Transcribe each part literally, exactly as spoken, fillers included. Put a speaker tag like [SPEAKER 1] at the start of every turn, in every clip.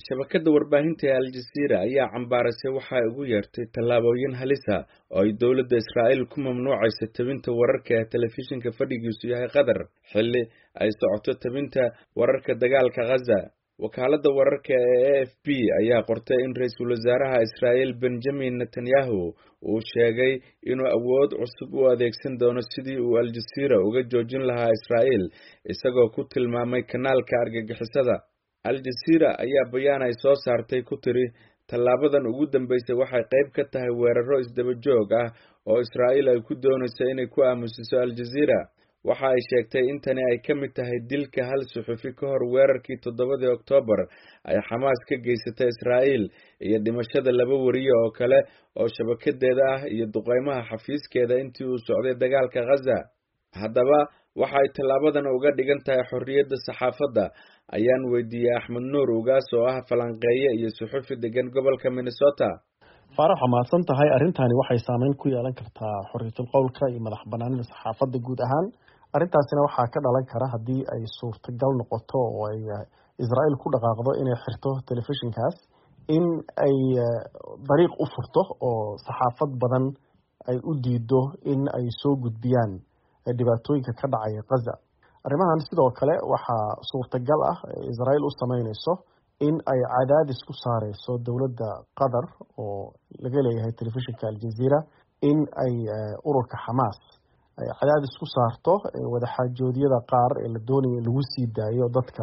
[SPEAKER 1] shabakada warbaahinta ee Al Jazeera ayaa cambaarasay waxa ay ugu yeertay tallaabooyin halis ah oo ay dowladda Israa'iil ku mamnuucayso tabinta wararka ee telefishinka fadhigiisu yahay Qatar xilli ay socoto tabinta wararka dagaalka Gaza. Wakaaladda wararka ee A F P ayaa qortay in ra'iisul wasaaraha Israa'iil Benjamin Netanyahu uu sheegay inuu awood cusub u adeegsan doono sidii uu Al Jazeera uga joojin lahaa Israa'iil isagoo ku tilmaamay kanaalka argagixisada. Al Jazeera ayaa bayaan ay soo saartay ku tiri tallaabadan ugu dambeysay waxay qayb ka tahay weeraro isdaba joog ah oo Israa'iil ay ku doonayso inay ku aamusiso Al Jazeera. Waxa ay sheegtay in tani ay ka mid tahay dilka hal suxufi ka hor weerarkii toddobadii Oktoobar ay Xamaas ka geysatay Israa'iil iyo dhimashada laba wariye oo kale oo shabakadeeda ah iyo duqeymaha xafiiskeeda intii uu socday dagaalka Gaza. Haddaba waxa ay tallaabadan uga dhigan tahay xorriyadda saxaafadda ayaan weydiiyey Axmed Nuur Ugaas oo ah falanqeeye iyo suxufi degan gobolka Minnesota.
[SPEAKER 2] Faarax xamaasan tahay arrintani waxay saameyn ku yeelan kartaa xorriyatul qowlka iyo madax banaanida saxaafadda guud ahaan. Arrintaasina waxaa ka dhalan kara haddii ay suurtagal noqoto oo ay Israa'iil ku dhaqaaqdo inay xirto telefishinkaas in ay dariiq u furto oo saxaafad badan ay u diido in ay soo gudbiyaan dhibaatooyinka ka dhacaya Gaza. Arrimahan sidoo kale waxaa suurtagal ah Israa'iil u sameynayso in ay cadaadis ku saareyso dowladda Qatar oo laga leeyahay telefishinka Al Jazeera in ay ururka Xamaas ay cadaadis ku saarto wadaxaajoodyada qaar ee la doonayo lagu sii daayo dadka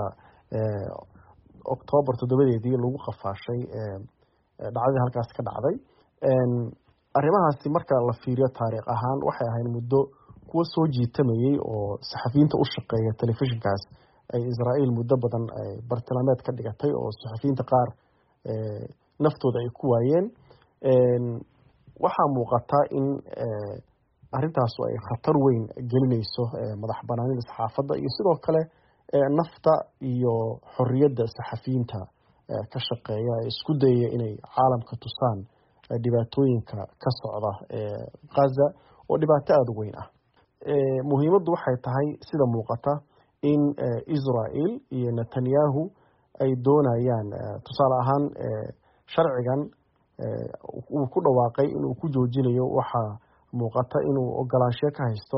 [SPEAKER 2] Oktoobar toddobadeedii lagu qafaashay dhacdadii halkaas ka dhacday. Arrimahaasi marka la fiiriyo taariikh ahaan waxay ahayd muddo kuwa soo jiitamayay oo saxafiyiinta u shaqeeya telefishinkaas ay Israa'iil muddo badan ay bartilmaameed ka dhigatay oo saxafiyiinta qaar naftooda ay ku waayeen. Waxaa muuqata in arrintaas ay khatar weyn gelinayso madax banaanida saxaafadda iyo sidoo kale nafta iyo xorriyadda saxafiyiinta ka shaqeeya isku dayaya inay caalamka tusaan dhibaatooyinka ka socda ee Gaza oo dhibaato aad u weyn ah. Muhiimaddu waxay tahay sida muuqata in Israa'iil iyo Netanyahu ay doonayaan tusaale ahaan sharcigan uu ku dhawaaqay inuu ku joojinayo waxa muuqata inuu ogolaansho ka haysto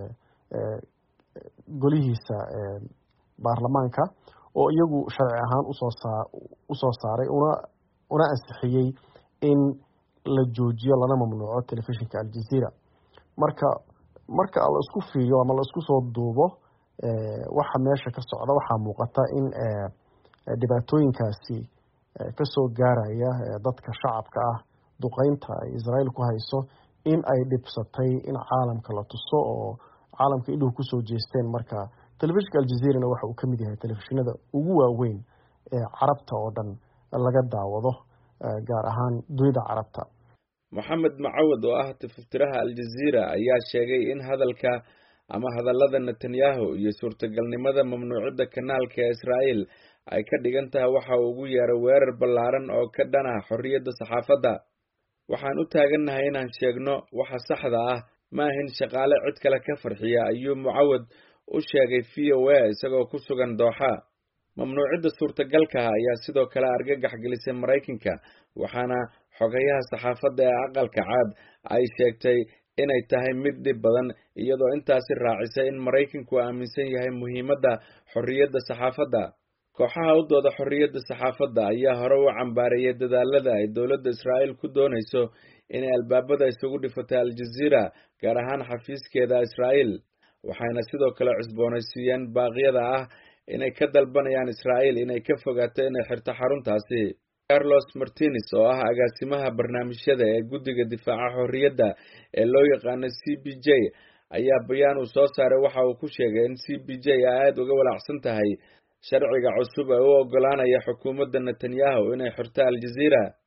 [SPEAKER 2] golihiisa baarlamaanka oo iyagu sharci ahaan usoo saa usoo saaray una una ansixiyey in la joojiyo lana mamnuuco telefishinka Al Jazeera. Marka marka la isku fiiriyo ama la isku soo duubo waxa meesha ka socda waxaa muuqata in dhibaatooyinkaasi ka soo gaaraya dadka shacabka ah duqeynta ay Israa'iil ku hayso in ay dhibsatay in caalamka la tuso oo caalamka indhuhu ku soo jeesteen. Marka telefishinka Al Jazeera waxa uu ka mid yahay telefishinada ugu waaweyn ee carabta oo dhan laga daawado gaar ahaan dunida carabta.
[SPEAKER 1] Mohamed Macawad oo ah tiftiraha Al Jazeera ayaa sheegay in hadalka ama hadallada Netanyahu iyo suurtagalnimada mamnuucida kanaalka ee Israa'iil ay ka dhigan tahay waxa uu ugu yeeray weerar ballaaran oo ka dhan ah xorriyadda saxaafadda. Waxaan u taagannahay inaan sheegno waxa saxda ah ma ahin shaqaale cid kale ka farxiya ayuu Macawad u sheegay V O A isagoo ku sugan Dooxa. Mamnuucida suurtagalka ah ayaa sidoo kale argagax gelisay Mareykanka waxaana xogayaha saxaafadda ee aqalka cad ay sheegtay inay tahay mid dhib badan iyadoo intaasi raacisay in Mareykanku aaminsan yahay muhiimadda xorriyadda saxaafadda. Kooxaha u dooda xorriyadda saxaafadda ayaa hore u cambaareeyay dadaalada ay dowladda Israa'iil ku doonayso inay albaabada isugu dhifatay Al Jazeera gaar ahaan xafiiskeeda Israa'iil waxayna sidoo kale cusboonaysiiyeen baaqyada ah inay ka dalbanayaan Israa'iil inay ka fogaato inay xirto xaruntaasi. Carlos Martinez oo ah agaasimaha barnaamijyada ee guddiga difaaca xorriyadda ee loo yaqaano C B J ayaa bayaan uu soo saaray waxa uu ku sheegay in C B J ay aad uga walaacsan tahay sharciga cusub ee u ogolaanaya xukuumadda Netanyahu inay xirto Al Jazeera.